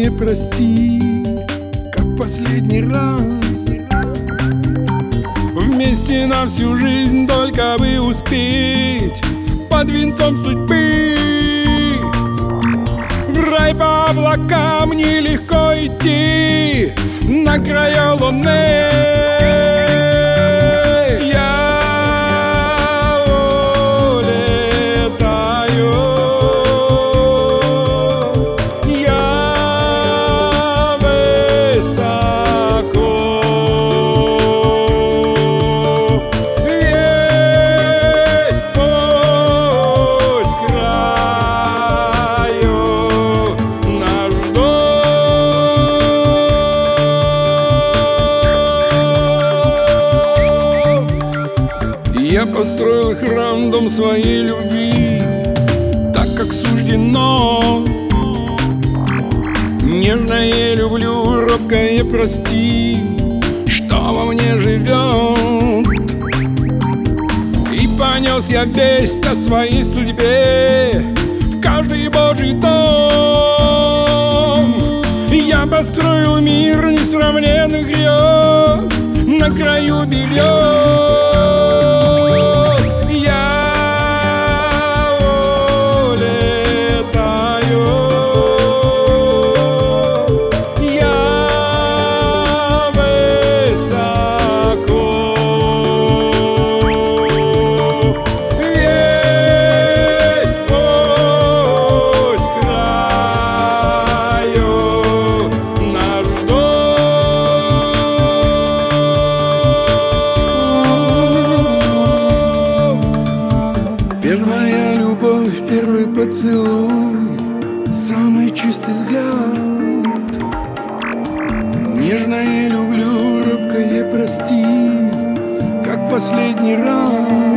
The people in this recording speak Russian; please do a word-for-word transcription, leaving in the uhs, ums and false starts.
робкое прости, как последний раз. Вместе на всю жизнь, только бы успеть под венцом судьбы. В рай по облакам нелегко идти на краю луны. Я построил храм, дом своей любви, так как суждено. Нежно я люблю, робкое прости, что во мне живет. И понес я весть о своей судьбе в каждый божий дом. Я построил мир несравненных грез на краю берез. Первая любовь, первый поцелуй, самый чистый взгляд. Нежно я люблю, робкое прости, как последний раз.